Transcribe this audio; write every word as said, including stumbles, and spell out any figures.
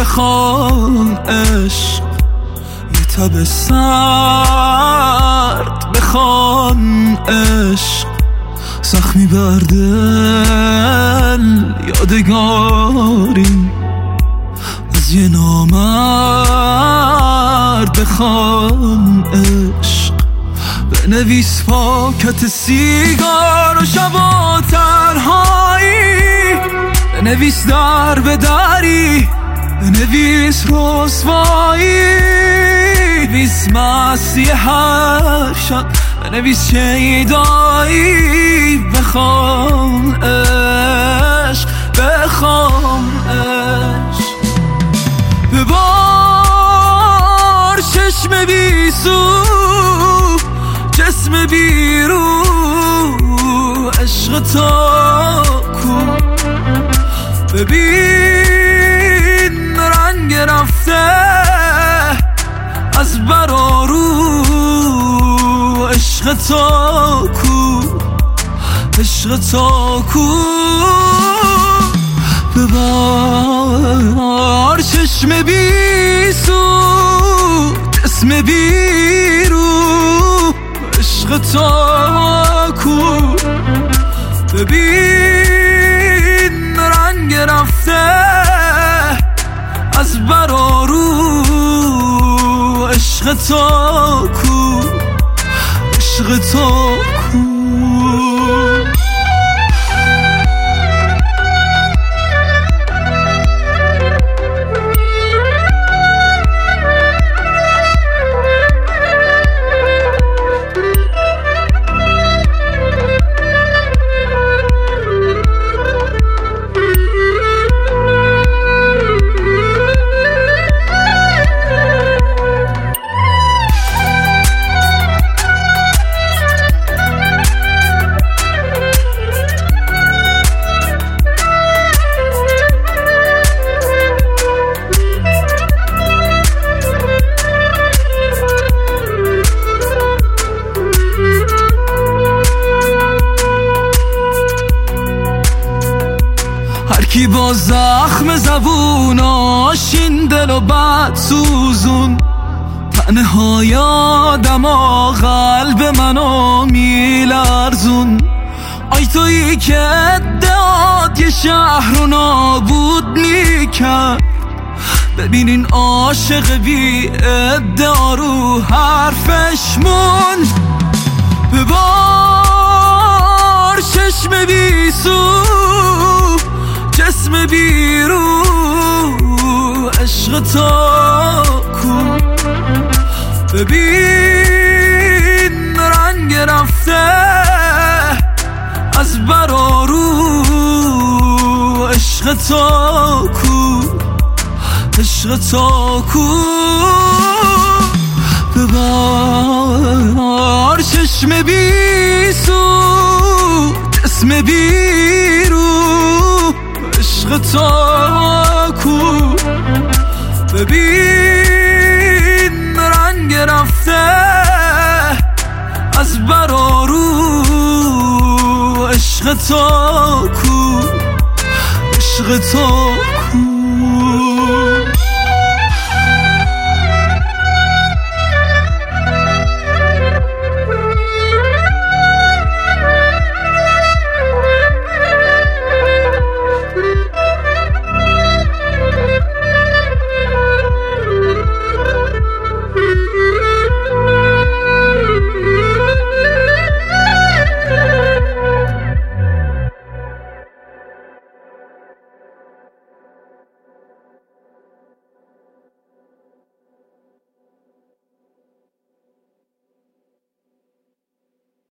بخوان عشق یه تب سرد بخوان عشق زخمی بر دل یادگاری از یه نامرد بخوان عشق بنویس پاکت سیگار و شبا تنهایی بنویس در به دری بنویس رسوایی بنویس مستی هر شب بنویس شیدایی بخوام عشق بخوام عشق ببار چشم بی سو جسم بی رو عشق تا کو ببین رنگ رفته از برارو عشق تا کو عشق تا کو ببار چشم بی سو جسم بی رو عشق تا کو ببین رنگ رفته از برارو عشق تا کو عشق تا کو کی با زخم زبوناش این دل و بد سوزون تنهای آدم و قلب منو میلرزون آی تویی که ادعاد یه شهر رو نابود میکرد ببینین عاشق بی ادعا رو حرفش موند ببار چشم بی سو جسم بی رو عشق تا کو ببین رنگ رفته از برارو عشق تا کو عشق تا کو ببار چشم بی سو جسم بی رو عشق تا کو ببین رنگ رفته از برارو عشق تا کو عشق تا